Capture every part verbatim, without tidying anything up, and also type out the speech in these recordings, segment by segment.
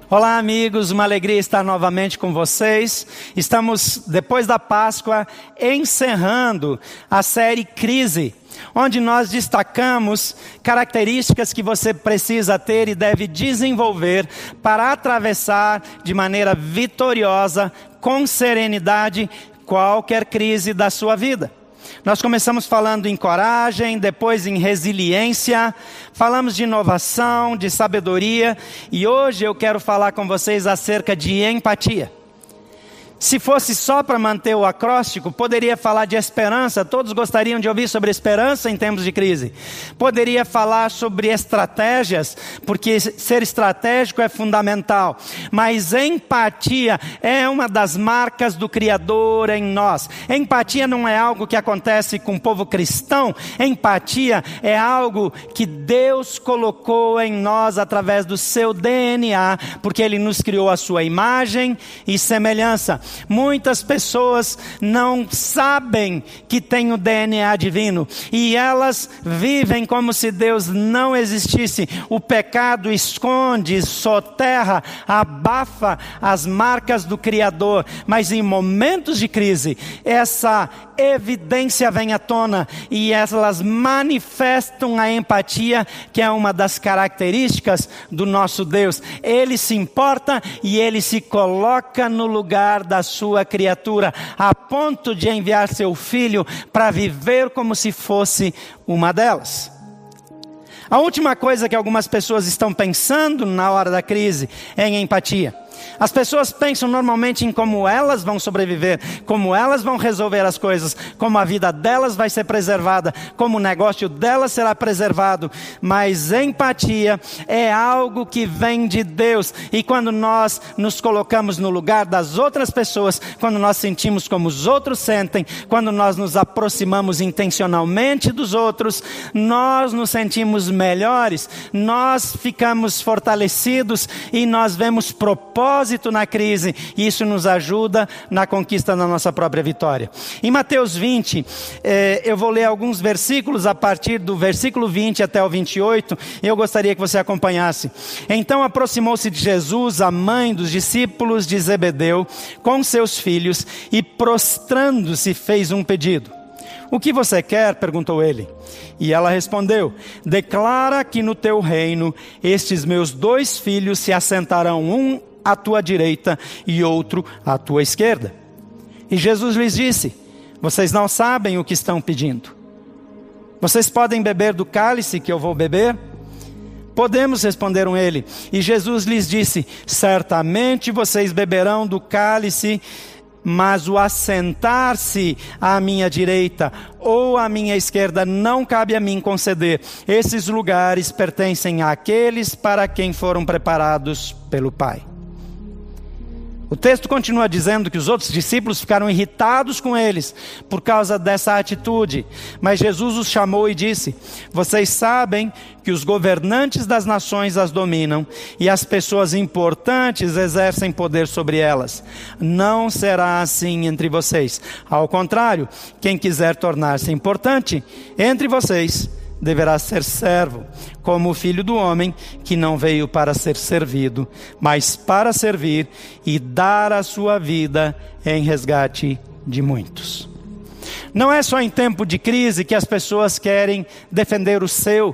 Olá amigos, uma alegria estar novamente com vocês. Estamos, depois da Páscoa, encerrando a série Crise, onde nós destacamos características que você precisa ter e deve desenvolver para atravessar de maneira vitoriosa, com serenidade, qualquer crise da sua vida. Nós começamos falando em coragem, depois em resiliência, falamos de inovação, de sabedoria, e hoje eu quero falar com vocês acerca de empatia. Se fosse só para manter o acróstico, poderia falar de esperança. Todos gostariam de ouvir sobre esperança em tempos de crise. Poderia falar sobre estratégias, porque ser estratégico é fundamental. Mas empatia é uma das marcas do Criador em nós. Empatia não é algo que acontece com o povo cristão. Empatia é algo que Deus colocou em nós através do seu D N A, porque Ele nos criou a sua imagem e semelhança. Muitas pessoas não sabem que tem o D N A divino e elas vivem como se Deus não existisse. O pecado esconde, soterra, abafa as marcas do Criador, mas em momentos de crise, essa evidência vem à tona e elas manifestam a empatia, que é uma das características do nosso Deus. Ele se importa e Ele se coloca no lugar da sua criatura, a ponto de enviar seu filho para viver como se fosse uma delas. A última coisa que algumas pessoas estão pensando na hora da crise é em empatia. As pessoas pensam normalmente em como elas vão sobreviver, como elas vão resolver as coisas, como a vida delas vai ser preservada, como o negócio delas será preservado. Mas empatia é algo que vem de Deus. E quando nós nos colocamos no lugar das outras pessoas, quando nós sentimos como os outros sentem, quando nós nos aproximamos intencionalmente dos outros, nós nos sentimos melhores, nós ficamos fortalecidos e nós vemos propósito na crise, e isso nos ajuda na conquista da nossa própria vitória. Em Mateus vinte, eh, eu vou ler alguns versículos a partir do versículo vinte até o vinte e oito, e eu gostaria que você acompanhasse. Então aproximou-se de Jesus a mãe dos discípulos de Zebedeu com seus filhos e prostrando-se fez um pedido. O que você quer? Perguntou ele. E ela respondeu: declara que no teu reino estes meus dois filhos se assentarão, um à tua direita e outro à tua esquerda. E Jesus lhes disse: vocês não sabem o que estão pedindo. Vocês podem beber do cálice que eu vou beber? Podemos, responderam ele. E Jesus lhes disse: certamente vocês beberão do cálice, mas o assentar-se à minha direita ou à minha esquerda não cabe a mim conceder. Esses lugares pertencem àqueles para quem foram preparados pelo Pai. O texto continua dizendo que os outros discípulos ficaram irritados com eles por causa dessa atitude. Mas Jesus os chamou e disse: vocês sabem que os governantes das nações as dominam e as pessoas importantes exercem poder sobre elas. Não será assim entre vocês. Ao contrário, quem quiser tornar-se importante entre vocês deverá ser servo, como o Filho do Homem, que não veio para ser servido, mas para servir e dar a sua vida em resgate de muitos. Não é só em tempo de crise que as pessoas querem defender o seu.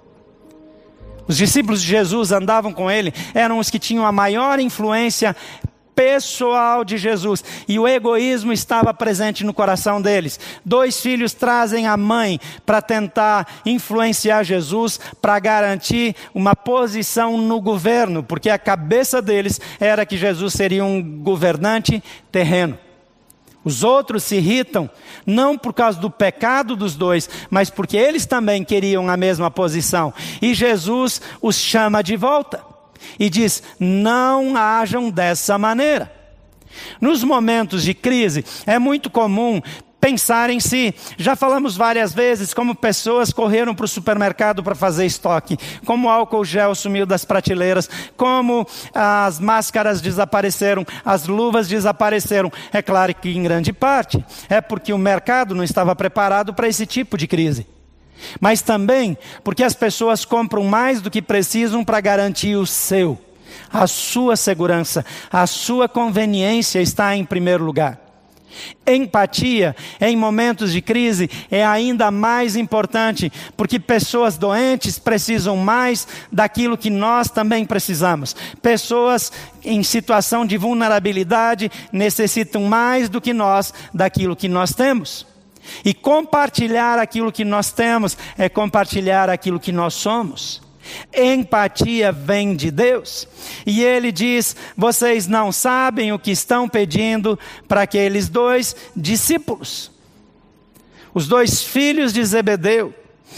Os discípulos de Jesus andavam com ele, eram os que tinham a maior influência pessoal de Jesus, e o egoísmo estava presente no coração deles. Dois filhos trazem a mãe para tentar influenciar Jesus, para garantir uma posição no governo, porque a cabeça deles era que Jesus seria um governante terreno. Os outros se irritam, não por causa do pecado dos dois, mas porque eles também queriam a mesma posição. E Jesus os chama de volta e diz: não hajam dessa maneira. Nos momentos de crise, é muito comum pensar em si. Já falamos várias vezes como pessoas correram para o supermercado para fazer estoque, como o álcool gel sumiu das prateleiras, como as máscaras desapareceram, as luvas desapareceram. É claro que em grande parte é porque o mercado não estava preparado para esse tipo de crise. Mas também porque as pessoas compram mais do que precisam para garantir o seu. A sua segurança, a sua conveniência está em primeiro lugar. Empatia em momentos de crise é ainda mais importante, porque pessoas doentes precisam mais daquilo que nós também precisamos. Pessoas em situação de vulnerabilidade necessitam mais do que nós daquilo que nós temos. E compartilhar aquilo que nós temos é compartilhar aquilo que nós somos. Empatia vem de Deus. E ele diz: vocês não sabem o que estão pedindo para aqueles dois discípulos, os dois filhos de Zebedeu.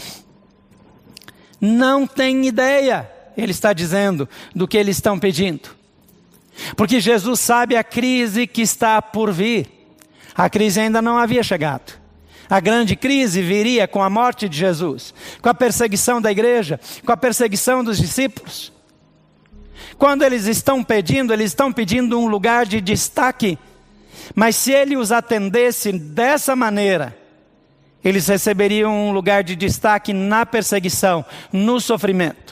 Não têm ideia, ele está dizendo, do que eles estão pedindo. Porque Jesus sabe a crise que está por vir. A crise ainda não havia chegado. A grande crise viria com a morte de Jesus, com a perseguição da igreja, com a perseguição dos discípulos. Quando eles estão pedindo, eles estão pedindo um lugar de destaque. Mas se ele os atendesse dessa maneira, eles receberiam um lugar de destaque na perseguição, no sofrimento.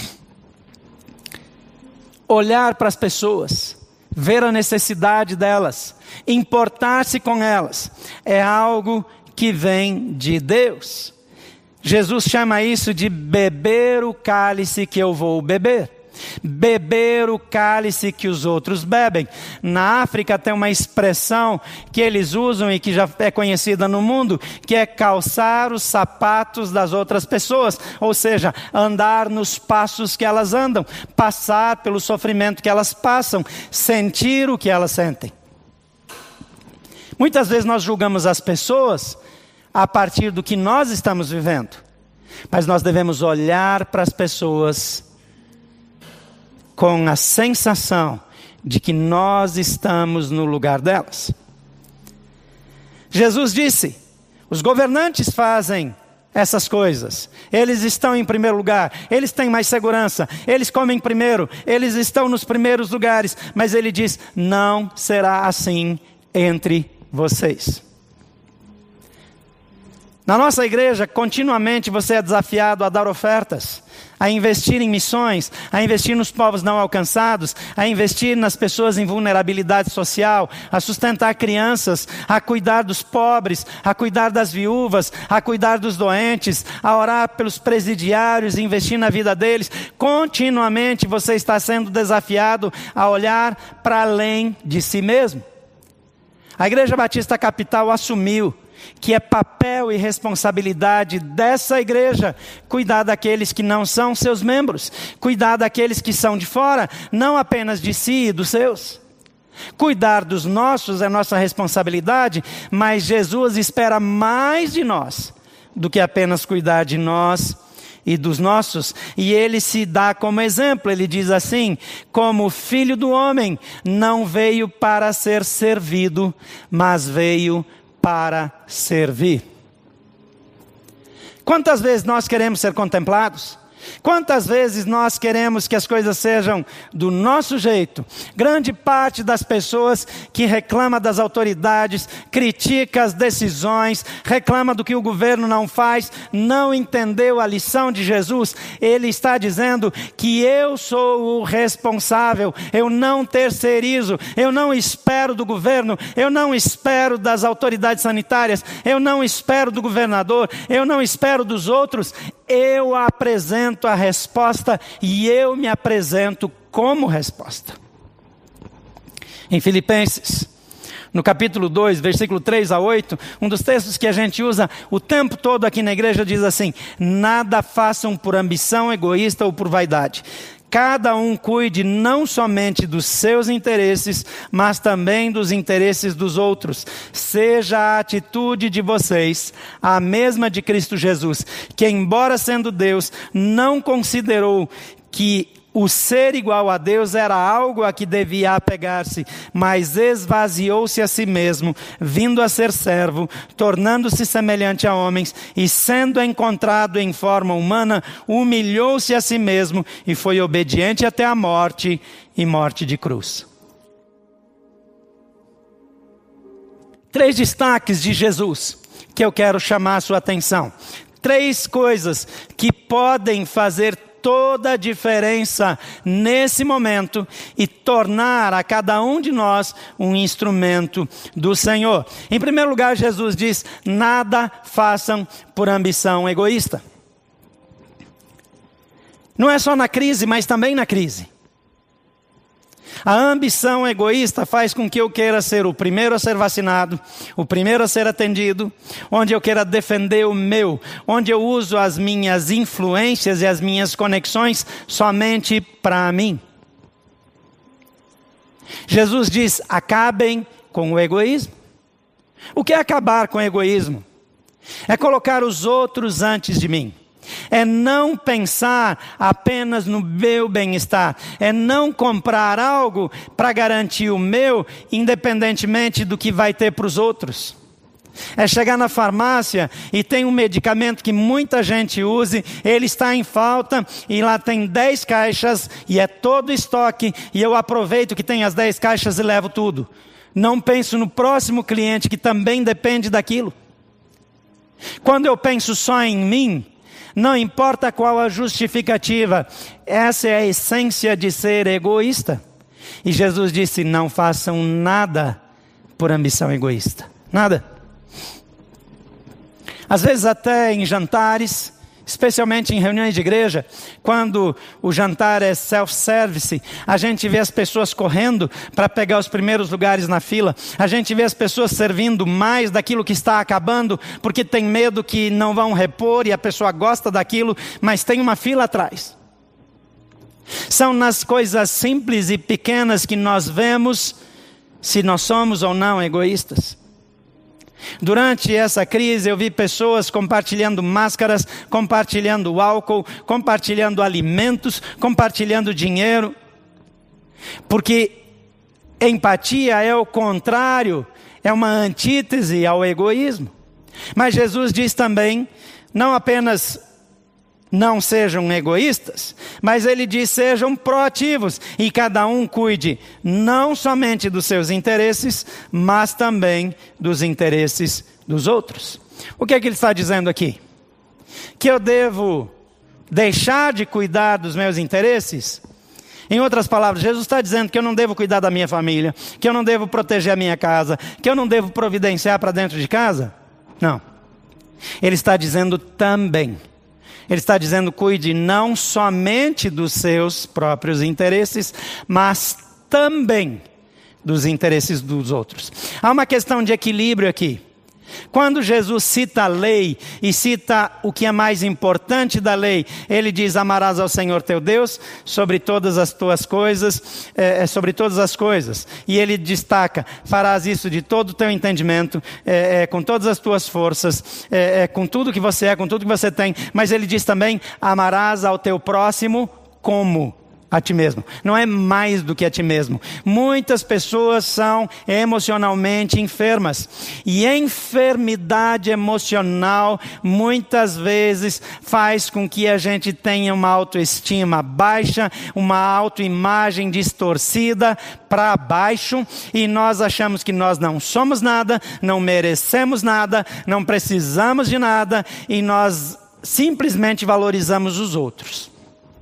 Olhar para as pessoas, ver a necessidade delas, importar-se com elas, é algo que vem de Deus. Jesus chama isso de beber o cálice que eu vou beber. Beber o cálice que os outros bebem. Na África tem uma expressão que eles usam e que já é conhecida no mundo, que é calçar os sapatos das outras pessoas. Ou seja, andar nos passos que elas andam, passar pelo sofrimento que elas passam, sentir o que elas sentem. Muitas vezes nós julgamos as pessoas a partir do que nós estamos vivendo. Mas nós devemos olhar para as pessoas com a sensação de que nós estamos no lugar delas. Jesus disse: os governantes fazem essas coisas. Eles estão em primeiro lugar, eles têm mais segurança, eles comem primeiro, eles estão nos primeiros lugares. Mas ele diz: não será assim entre vocês. Na nossa igreja, continuamente você é desafiado a dar ofertas, a investir em missões, a investir nos povos não alcançados, a investir nas pessoas em vulnerabilidade social, a sustentar crianças, a cuidar dos pobres, a cuidar das viúvas, a cuidar dos doentes, a orar pelos presidiários, investir na vida deles. Continuamente você está sendo desafiado a olhar para além de si mesmo. A Igreja Batista Capital assumiu que é papel e responsabilidade dessa igreja cuidar daqueles que não são seus membros, cuidar daqueles que são de fora, não apenas de si e dos seus. Cuidar dos nossos é nossa responsabilidade, mas Jesus espera mais de nós do que apenas cuidar de nós e dos nossos. E ele se dá como exemplo. Ele diz assim: como filho do homem, não veio para ser servido, mas veio para servir. Quantas vezes nós queremos ser contemplados? Quantas vezes nós queremos que as coisas sejam do nosso jeito? Grande parte das pessoas que reclama das autoridades, critica as decisões, reclama do que o governo não faz, não entendeu a lição de Jesus. Ele está dizendo que eu sou o responsável, eu não terceirizo, eu não espero do governo, eu não espero das autoridades sanitárias, eu não espero do governador, eu não espero dos outros. Eu apresento a resposta e eu me apresento como resposta. Em Filipenses, no capítulo dois, versículo três a oito, um dos textos que a gente usa o tempo todo aqui na igreja diz assim: nada façam por ambição egoísta ou por vaidade. Cada um cuide não somente dos seus interesses, mas também dos interesses dos outros. Seja a atitude de vocês a mesma de Cristo Jesus, que embora sendo Deus, não considerou que o ser igual a Deus era algo a que devia apegar-se, mas esvaziou-se a si mesmo, vindo a ser servo, tornando-se semelhante a homens, e sendo encontrado em forma humana, humilhou-se a si mesmo e foi obediente até a morte e morte de cruz. Três destaques de Jesus que eu quero chamar a sua atenção. Três coisas que podem fazer toda a diferença nesse momento e tornar a cada um de nós um instrumento do Senhor. Em primeiro lugar, Jesus diz: nada façam por ambição egoísta. Não é só na crise, mas também na crise. A ambição egoísta faz com que eu queira ser o primeiro a ser vacinado, o primeiro a ser atendido, onde eu queira defender o meu, onde eu uso as minhas influências e as minhas conexões somente para mim. Jesus diz: acabem com o egoísmo. O que é acabar com o egoísmo? É colocar os outros antes de mim. É não pensar apenas no meu bem-estar. É não comprar algo para garantir o meu, independentemente do que vai ter para os outros. É chegar na farmácia e tem um medicamento que muita gente use, ele está em falta e lá tem dez caixas e é todo estoque, e eu aproveito que tem as dez caixas e levo tudo. Não penso no próximo cliente que também depende daquilo. Quando eu penso só em mim, não importa qual a justificativa, essa é a essência de ser egoísta. E Jesus disse: não façam nada por ambição egoísta. Nada. Às vezes até em jantares, especialmente em reuniões de igreja, quando o jantar é self-service, a gente vê as pessoas correndo para pegar os primeiros lugares na fila. A gente vê as pessoas servindo mais daquilo que está acabando, porque tem medo que não vão repor e a pessoa gosta daquilo, mas tem uma fila atrás. São nas coisas simples e pequenas que nós vemos se nós somos ou não egoístas. Durante essa crise eu vi pessoas compartilhando máscaras, compartilhando álcool, compartilhando alimentos, compartilhando dinheiro. Porque empatia é o contrário, é uma antítese ao egoísmo. Mas Jesus diz também, não apenas não sejam egoístas, mas ele diz: sejam proativos e cada um cuide não somente dos seus interesses, mas também dos interesses dos outros. O que é que ele está dizendo aqui? Que eu devo deixar de cuidar dos meus interesses? Em outras palavras, Jesus está dizendo que eu não devo cuidar da minha família, que eu não devo proteger a minha casa, que eu não devo providenciar para dentro de casa? Não. Ele está dizendo também. Ele está dizendo: cuide não somente dos seus próprios interesses, mas também dos interesses dos outros. Há uma questão de equilíbrio aqui. Quando Jesus cita a lei e cita o que é mais importante da lei, ele diz: amarás ao Senhor teu Deus sobre todas as tuas coisas, é, sobre todas as coisas. E ele destaca: farás isso de todo o teu entendimento, é, é, com todas as tuas forças, é, é, com tudo que você é, com tudo que você tem. Mas ele diz também: amarás ao teu próximo como a ti mesmo. Não é mais do que a ti mesmo. Muitas pessoas são emocionalmente enfermas. E a enfermidade emocional muitas vezes faz com que a gente tenha uma autoestima baixa, uma autoimagem distorcida para baixo, e nós achamos que nós não somos nada, não merecemos nada, não precisamos de nada, e nós simplesmente valorizamos os outros.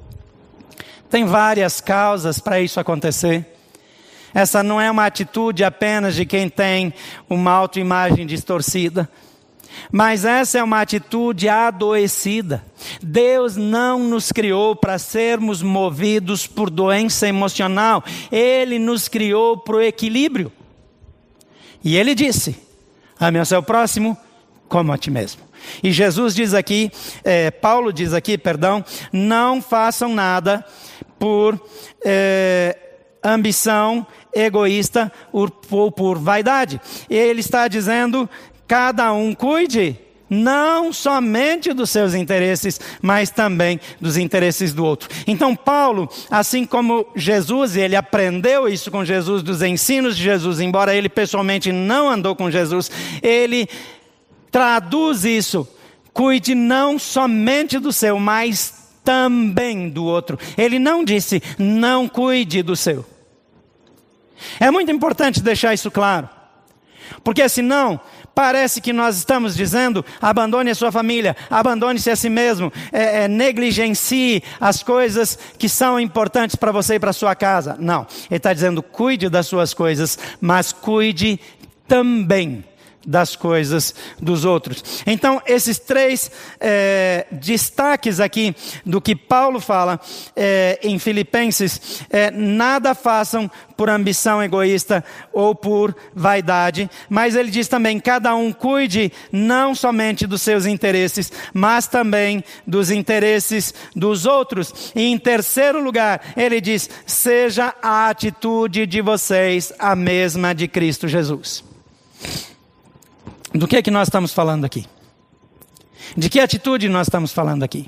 Tem várias causas para isso acontecer. Essa não é uma atitude apenas de quem tem uma autoimagem distorcida, mas essa é uma atitude adoecida. Deus não nos criou para sermos movidos por doença emocional. Ele nos criou para o equilíbrio. E ele disse: ame ao seu próximo como a ti mesmo. E Jesus diz aqui, é, Paulo diz aqui, perdão, não façam nada por é, ambição egoísta ou por, por vaidade. Ele está dizendo: cada um cuide não somente dos seus interesses, mas também dos interesses do outro. Então Paulo, assim como Jesus, ele aprendeu isso com Jesus, dos ensinos de Jesus, embora ele pessoalmente não andou com Jesus, ele traduz isso: cuide não somente do seu, mas também do outro. Ele não disse: não cuide do seu. É muito importante deixar isso claro, porque senão parece que nós estamos dizendo, abandone a sua família, abandone-se a si mesmo, é, é, negligencie as coisas que são importantes para você e para sua casa. Não, ele está dizendo, cuide das suas coisas, mas cuide também das coisas dos outros. Então, esses três é, destaques aqui do que Paulo fala é, em Filipenses, é, nada façam por ambição egoísta ou por vaidade, mas ele diz também, cada um cuide não somente dos seus interesses, mas também dos interesses dos outros. E em terceiro lugar, ele diz, seja a atitude de vocês a mesma de Cristo Jesus. Do que é que nós estamos falando aqui? De que atitude nós estamos falando aqui?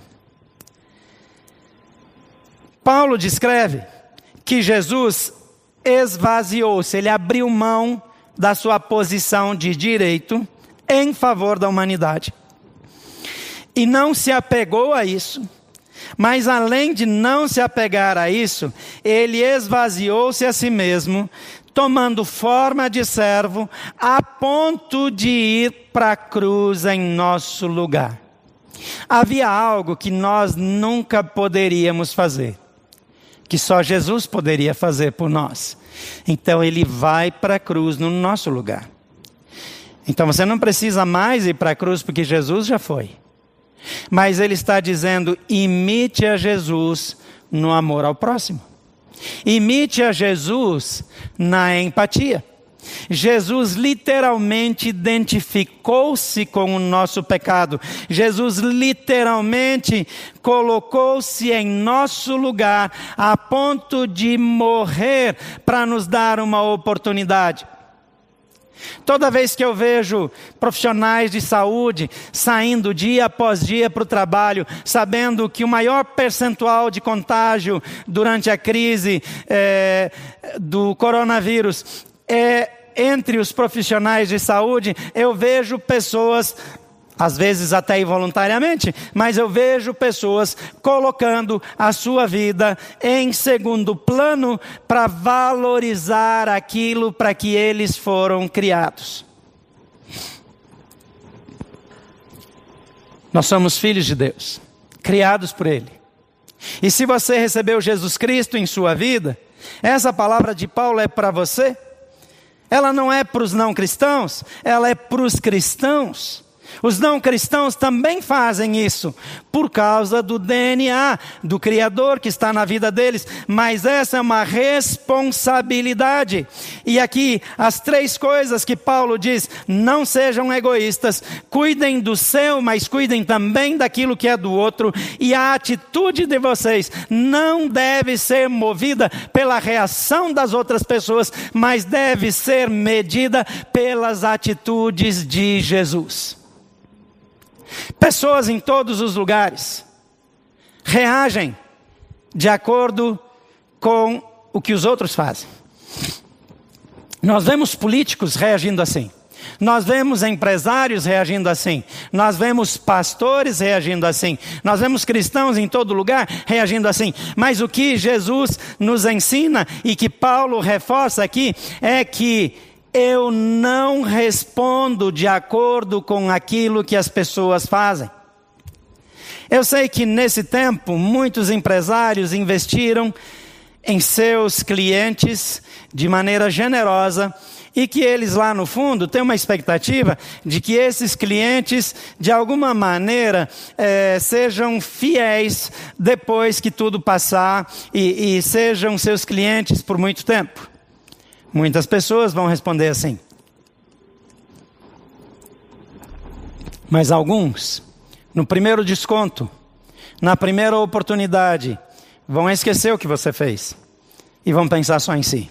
Paulo descreve que Jesus esvaziou-se, ele abriu mão da sua posição de direito em favor da humanidade. E não se apegou a isso, mas além de não se apegar a isso, ele esvaziou-se a si mesmo, tomando forma de servo, a ponto de ir para a cruz em nosso lugar. Havia algo que nós nunca poderíamos fazer, que só Jesus poderia fazer por nós. Então ele vai para a cruz no nosso lugar. Então você não precisa mais ir para a cruz, porque Jesus já foi. Mas ele está dizendo, imite a Jesus no amor ao próximo. Imite a Jesus na empatia. Jesus literalmente identificou-se com o nosso pecado. Jesus literalmente colocou-se em nosso lugar a ponto de morrer para nos dar uma oportunidade. Toda vez que eu vejo profissionais de saúde saindo dia após dia para o trabalho, sabendo que o maior percentual de contágio durante a crise é, do coronavírus é entre os profissionais de saúde, eu vejo pessoas, às vezes até involuntariamente, mas eu vejo pessoas colocando a sua vida em segundo plano para valorizar aquilo para que eles foram criados. Nós somos filhos de Deus, criados por Ele. E se você recebeu Jesus Cristo em sua vida, essa palavra de Paulo é para você. Ela não é para os não cristãos, ela é para os cristãos. Os não cristãos também fazem isso, por causa do D N A do Criador que está na vida deles. Mas essa é uma responsabilidade. E aqui, as três coisas que Paulo diz, não sejam egoístas, cuidem do seu, mas cuidem também daquilo que é do outro. E a atitude de vocês não deve ser movida pela reação das outras pessoas, mas deve ser medida pelas atitudes de Jesus. Pessoas em todos os lugares reagem de acordo com o que os outros fazem. Nós vemos políticos reagindo assim. Nós vemos empresários reagindo assim. Nós vemos pastores reagindo assim. Nós vemos cristãos em todo lugar reagindo assim. Mas o que Jesus nos ensina e que Paulo reforça aqui é que eu não respondo de acordo com aquilo que as pessoas fazem. Eu sei que nesse tempo muitos empresários investiram em seus clientes de maneira generosa e que eles lá no fundo têm uma expectativa de que esses clientes de alguma maneira é, sejam fiéis depois que tudo passar e, e sejam seus clientes por muito tempo. Muitas pessoas vão responder assim. Mas alguns, no primeiro desconto, na primeira oportunidade, vão esquecer o que você fez e vão pensar só em si.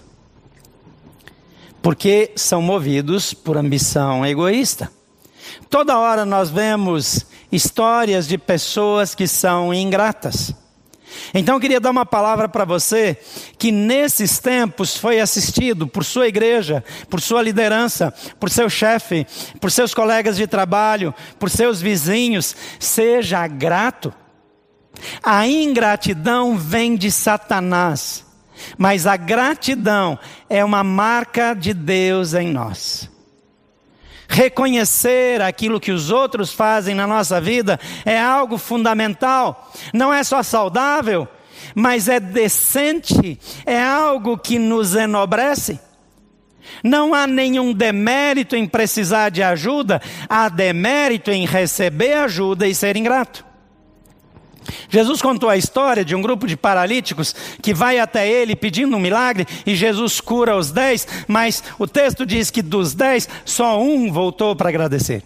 Porque são movidos por ambição egoísta. Toda hora nós vemos histórias de pessoas que são ingratas. Então eu queria dar uma palavra para você que nesses tempos foi assistido por sua igreja, por sua liderança, por seu chefe, por seus colegas de trabalho, por seus vizinhos. Seja grato. A ingratidão vem de Satanás, mas a gratidão é uma marca de Deus em nós. Reconhecer aquilo que os outros fazem na nossa vida é algo fundamental. Não é só saudável, mas é decente, é algo que nos enobrece. Não há nenhum demérito em precisar de ajuda, há demérito em receber ajuda e ser ingrato. Jesus contou a história de um grupo de paralíticos que vai até ele pedindo um milagre e Jesus cura os dez, mas o texto diz que dos dez, só um voltou para agradecer.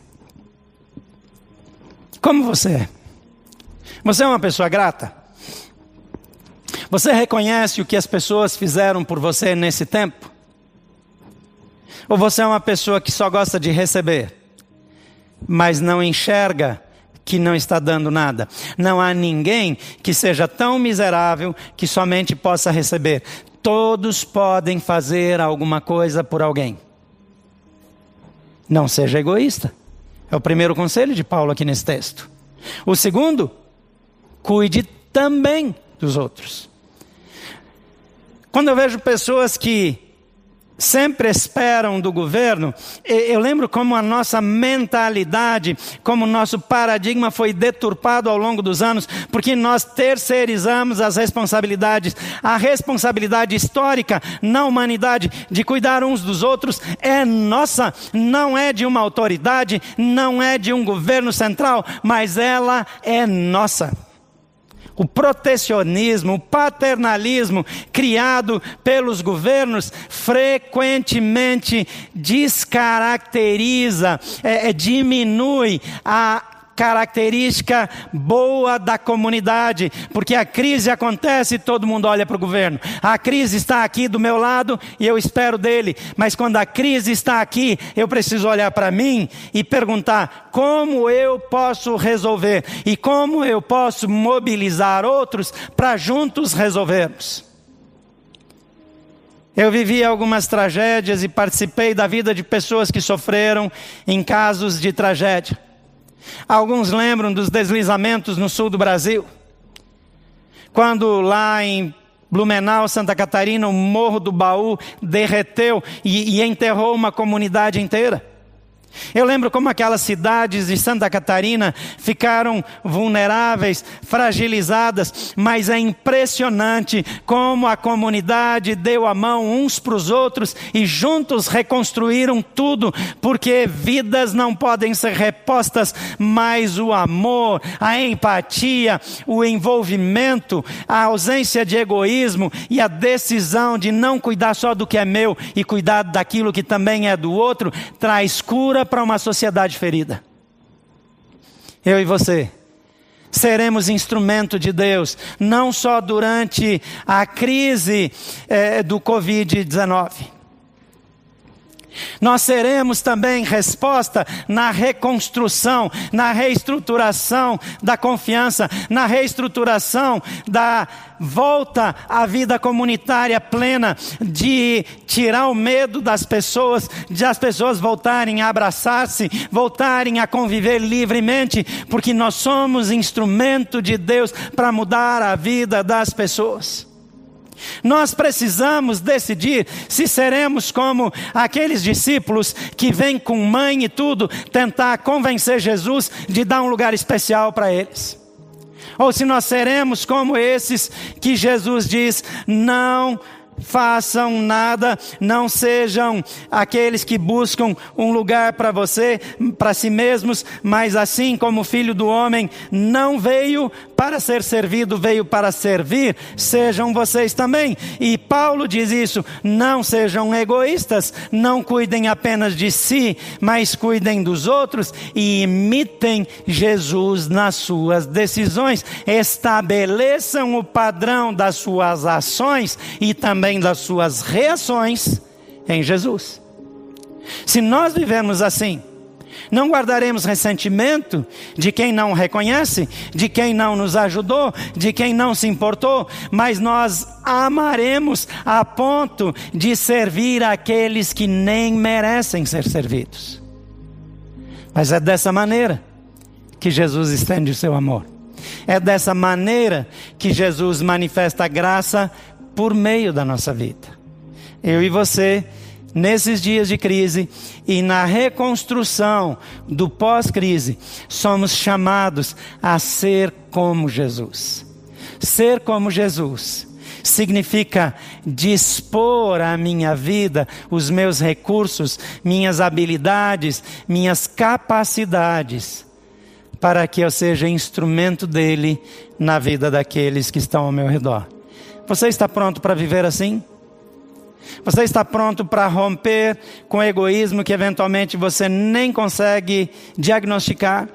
Como você é? Você é uma pessoa grata? Você reconhece o que as pessoas fizeram por você nesse tempo? Ou você é uma pessoa que só gosta de receber, mas não enxerga que não está dando nada? Não há ninguém que seja tão miserável que somente possa receber. Todos podem fazer alguma coisa por alguém. Não seja egoísta. É o primeiro conselho de Paulo aqui nesse texto. O segundo, cuide também dos outros. Quando eu vejo pessoas que sempre esperam do governo, eu lembro como a nossa mentalidade, como o nosso paradigma foi deturpado ao longo dos anos, porque nós terceirizamos as responsabilidades. A responsabilidade histórica na humanidade de cuidar uns dos outros é nossa, não é de uma autoridade, não é de um governo central, mas ela é nossa. O protecionismo, o paternalismo criado pelos governos frequentemente descaracteriza, é, é, diminui a característica boa da comunidade, porque a crise acontece e todo mundo olha para o governo. A crise está aqui do meu lado e eu espero dele, mas quando a crise está aqui, eu preciso olhar para mim e perguntar como eu posso resolver e como eu posso mobilizar outros para juntos resolvermos. Eu vivi algumas tragédias e participei da vida de pessoas que sofreram em casos de tragédia. Alguns lembram dos deslizamentos no sul do Brasil, quando lá em Blumenau, Santa Catarina, o Morro do Baú derreteu e, e enterrou uma comunidade inteira. Eu lembro como aquelas cidades de Santa Catarina ficaram vulneráveis, fragilizadas, mas é impressionante como a comunidade deu a mão uns para os outros e juntos reconstruíram tudo, porque vidas não podem ser repostas, mas o amor, a empatia, o envolvimento, a ausência de egoísmo e a decisão de não cuidar só do que é meu e cuidar daquilo que também é do outro, traz cura para uma sociedade ferida. Eu e você seremos instrumento de Deus, não só durante a crise eh, do covid dezenove. Nós seremos também resposta na reconstrução, na reestruturação da confiança, na reestruturação da volta à vida comunitária plena, de tirar o medo das pessoas, de as pessoas voltarem a abraçar-se, voltarem a conviver livremente, porque nós somos instrumento de Deus para mudar a vida das pessoas. Nós precisamos decidir se seremos como aqueles discípulos que vêm com mãe e tudo tentar convencer Jesus de dar um lugar especial para eles. Ou se nós seremos como esses que Jesus diz, não façam nada, não sejam aqueles que buscam um lugar para você, para si mesmos, mas assim como o Filho do Homem não veio para ser servido, veio para servir, sejam vocês também. E Paulo diz isso, não sejam egoístas, não cuidem apenas de si, mas cuidem dos outros e imitem Jesus nas suas decisões, estabeleçam o padrão das suas ações e também das suas reações em Jesus. Se nós vivermos assim, não guardaremos ressentimento de quem não reconhece, de quem não nos ajudou, de quem não se importou, mas nós amaremos a ponto de servir aqueles que nem merecem ser servidos. Mas é dessa maneira que Jesus estende o seu amor. É dessa maneira que Jesus manifesta a graça por meio da nossa vida. Eu e você nesses dias de crise e na reconstrução do pós-crise, somos chamados a ser como Jesus. Ser como Jesus significa dispor a minha vida, os meus recursos, minhas habilidades, minhas capacidades, para que eu seja instrumento dele na vida daqueles que estão ao meu redor. Você está pronto para viver assim? Você está pronto para romper com o egoísmo que eventualmente você nem consegue diagnosticar?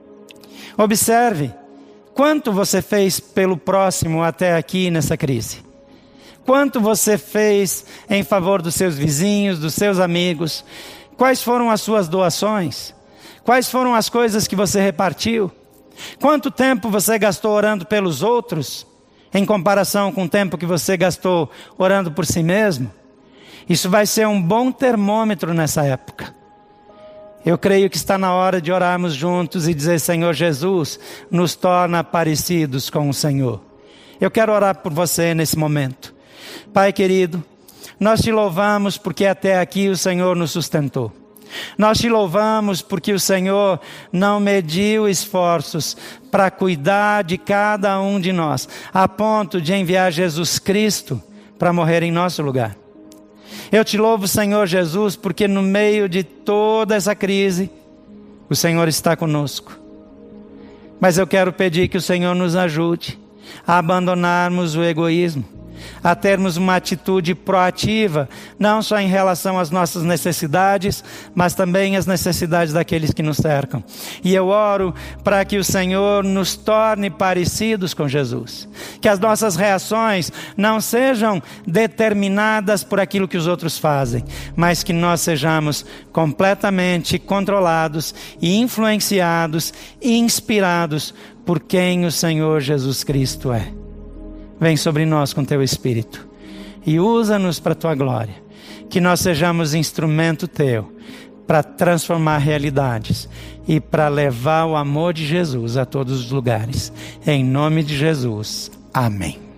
Observe quanto você fez pelo próximo até aqui nessa crise. Quanto você fez em favor dos seus vizinhos, dos seus amigos? Quais foram as suas doações? Quais foram as coisas que você repartiu? Quanto tempo você gastou orando pelos outros, em comparação com o tempo que você gastou orando por si mesmo? Isso vai ser um bom termômetro nessa época. Eu creio que está na hora de orarmos juntos e dizer: Senhor Jesus, nos torna parecidos com o Senhor. Eu quero orar por você nesse momento. Pai querido, nós te louvamos porque até aqui o Senhor nos sustentou. Nós te louvamos porque o Senhor não mediu esforços para cuidar de cada um de nós, a ponto de enviar Jesus Cristo para morrer em nosso lugar. Eu te louvo, Senhor Jesus, porque no meio de toda essa crise, o Senhor está conosco. Mas eu quero pedir que o Senhor nos ajude a abandonarmos o egoísmo, a termos uma atitude proativa, não só em relação às nossas necessidades, mas também às necessidades daqueles que nos cercam. E eu oro para que o Senhor nos torne parecidos com Jesus. Que as nossas reações não sejam determinadas por aquilo que os outros fazem, mas que nós sejamos completamente controlados e influenciados e inspirados por quem o Senhor Jesus Cristo é. Vem sobre nós com teu Espírito e usa-nos para a tua glória. Que nós sejamos instrumento teu para transformar realidades e para levar o amor de Jesus a todos os lugares. Em nome de Jesus. Amém.